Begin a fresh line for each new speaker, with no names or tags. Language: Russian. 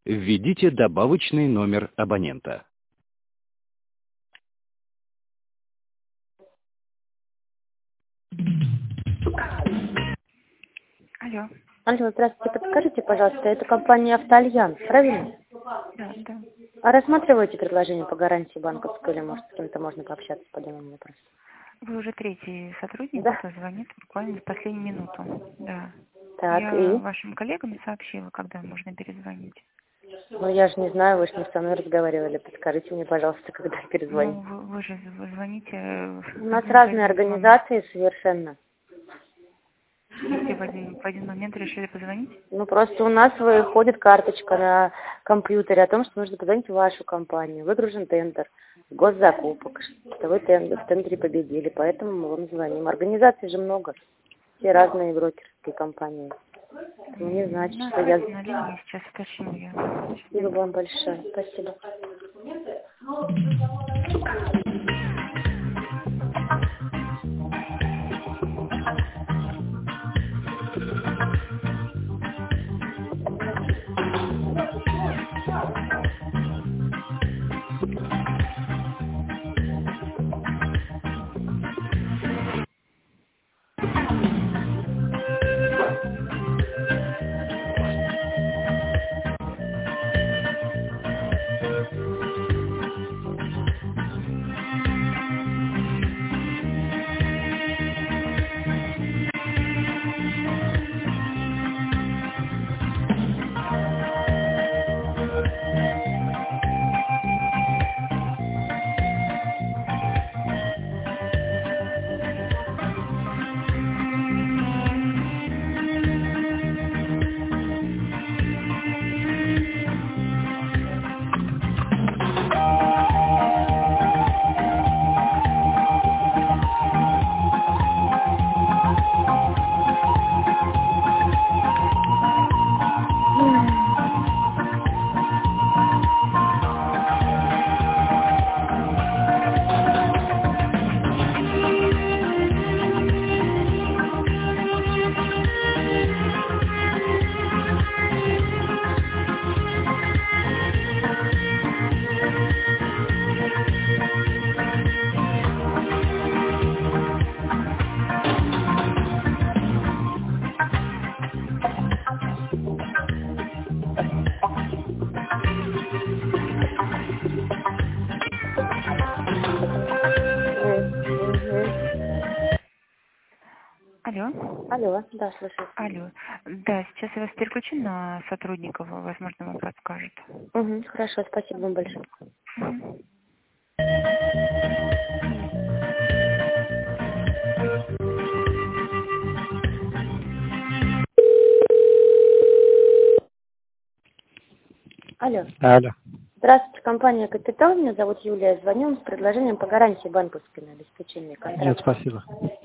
Введите добавочный номер абонента.
Алло.
Алло, здравствуйте. Подскажите, пожалуйста, это компания «Автоальянс», правильно?
Да, да.
А рассматриваете предложение по гарантии банковской или, может, с кем-то можно пообщаться по данному вопросу?
Вы уже третий сотрудник,
Да.
кто звонит буквально в последнюю минуту. Да.
Так,
Я
и?
вашим коллегам сообщила, когда можно перезвонить.
Ну, я же не знаю, вы же не со мной разговаривали. Подскажите мне, пожалуйста, когда перезвонить.
Ну, вы же вы звоните...
У нас разные организации совершенно.
Все в один момент решили позвонить?
Ну, просто у нас выходит карточка на компьютере о том, что нужно позвонить в вашу компанию. Выгружен тендер, госзакупок, что вы в тендере победили, поэтому мы вам звоним. Организаций же много, все разные брокерские компании. Это не значит, что я...
На линии сейчас уточню я.
Спасибо вам большое. Спасибо.
Алло.
Алло, да, слушаю.
Алло. Да, сейчас я вас переключу на сотрудников, возможно, вам подскажут.
Угу, хорошо, спасибо вам большое.
Мгм.
Алло.
Алло.
Здравствуйте, компания «Капитал». Меня зовут Юлия. Звоню вам с предложением по гарантии банковской на обеспечение
Нет,
контракта.
спасибо.